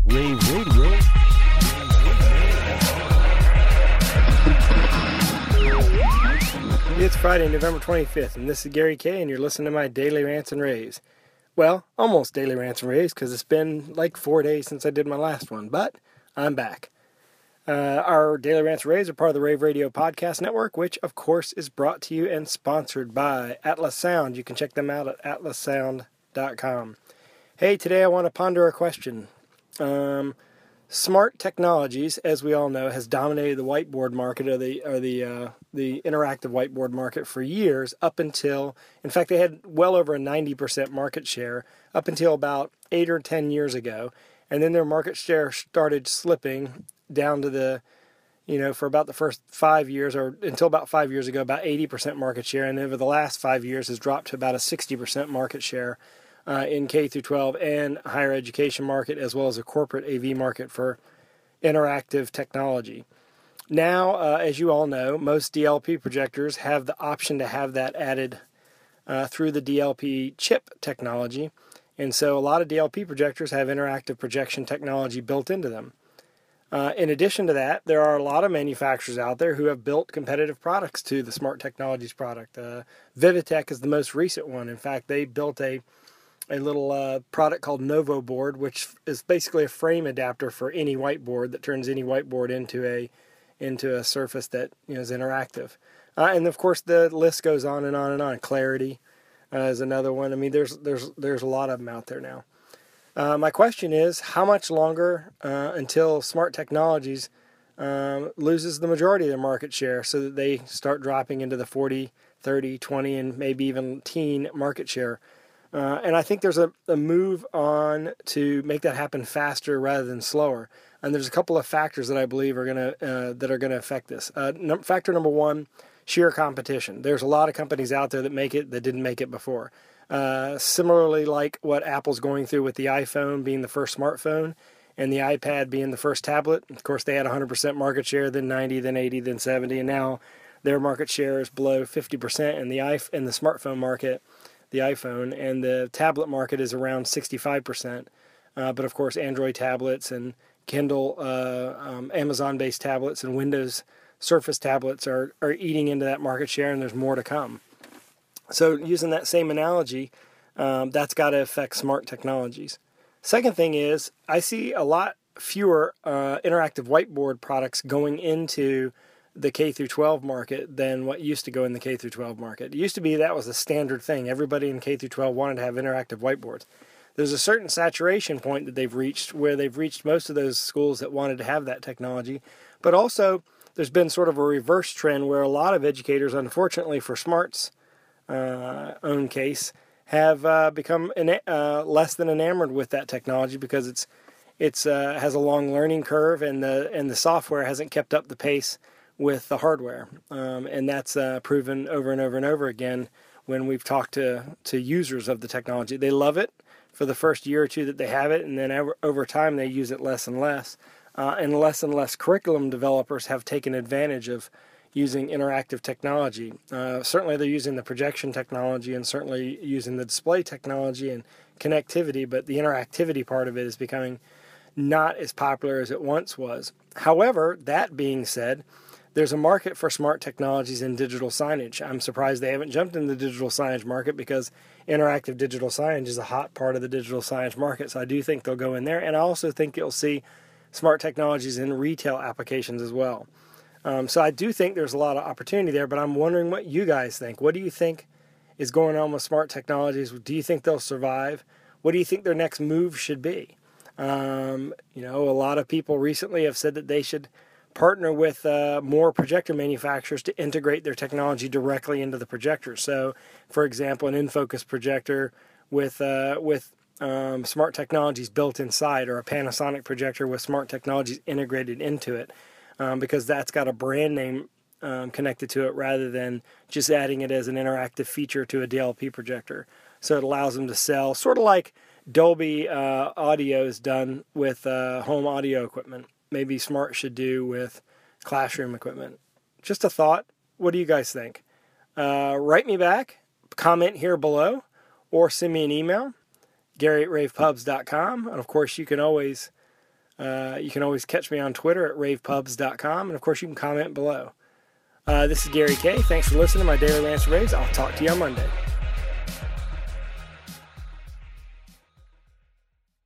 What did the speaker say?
Rave Radio. It's Friday, November 25th, and this is Gary Kay, and you're listening to my Daily Rants and Raves. Well, almost Daily Rants and Raves, because it's been like 4 days since I did my last one, but I'm back. Our Daily Rants and Raves are part of the Rave Radio Podcast Network, which, of course, is brought to you and sponsored by Atlas Sound. You can check them out at atlassound.com. Hey, today I want to ponder a question. Smart technologies, as we all know, has dominated the whiteboard market or the interactive whiteboard market for years, up until, in fact, they had well over a 90% market share up until about 8 or 10 years ago, and then their market share started slipping down to for about the first 5 years, or until about 5 years ago, about 80% market share, and over the last 5 years has dropped to about a 60% market share in K through 12 and higher education market, as well as a corporate AV market for interactive technology. Now, as you all know, most DLP projectors have the option to have that added through the DLP chip technology, and so a lot of DLP projectors have interactive projection technology built into them. In addition to that, there are a lot of manufacturers out there who have built competitive products to the Smart Technologies product. Vivitech is the most recent one. In fact, they built a little product called Novo Board, which is basically a frame adapter for any whiteboard that turns any whiteboard into a surface that is interactive. And of course, the list goes on and on and on. Clarity is another one. I mean, there's a lot of them out there now. My question is, how much longer until Smart Technologies loses the majority of their market share so that they start dropping into the 40, 30, 20, and maybe even teen market share? And I think there's a move on to make that happen faster rather than slower. And there's a couple of factors that I believe are going to affect this. Factor number one, sheer competition. There's a lot of companies out there that make it that didn't make it before. Similarly, like what Apple's going through with the iPhone being the first smartphone and the iPad being the first tablet. Of course, they had 100% market share, then 90, then 80, then 70, and now their market share is below 50% in the smartphone market, the iPhone, and the tablet market is around 65%. But of course, Android tablets and Kindle, Amazon-based tablets and Windows Surface tablets are eating into that market share, and there's more to come. So using that same analogy, that's got to affect Smart Technologies. Second thing is, I see a lot fewer interactive whiteboard products going into the K through 12 market than what used to go in the K through 12 market. It used to be that was a standard thing. Everybody in K through 12 wanted to have interactive whiteboards. There's a certain saturation point that they've reached where they've reached most of those schools that wanted to have that technology. But also, there's been sort of a reverse trend where a lot of educators, unfortunately for Smart's own case, have become less than enamored with that technology because it's has a long learning curve and the software hasn't kept up the pace with the hardware, and that's proven over and over and over again when we've talked to users of the technology. They love it for the first year or two that they have it, and then over time they use it less and less curriculum developers have taken advantage of using interactive technology. Certainly they're using the projection technology and certainly using the display technology and connectivity, but the interactivity part of it is becoming not as popular as it once was. However, that being said, there's a market for smart technologies in digital signage. I'm surprised they haven't jumped in the digital signage market because interactive digital signage is a hot part of the digital signage market. So I do think they'll go in there. And I also think you'll see smart technologies in retail applications as well. So I do think there's a lot of opportunity there, but I'm wondering what you guys think. What do you think is going on with smart technologies? Do you think they'll survive? What do you think their next move should be? A lot of people recently have said that they should partner with more projector manufacturers to integrate their technology directly into the projector. So, for example, an InFocus projector with smart technologies built inside, or a Panasonic projector with smart technologies integrated into it, because that's got a brand name connected to it rather than just adding it as an interactive feature to a DLP projector. So it allows them to sell, sort of like Dolby audio is done with home audio equipment. Maybe Smart should do with classroom equipment. Just a thought. What do you guys think? Write me back, comment here below, or send me an email, Gary@ravepubs.com. And of course, you can always You can always catch me on Twitter at ravepubs.com, and of course you can comment below. This is Gary Kay. Thanks for listening to my Daily Rants and Raves. I'll talk to you on Monday.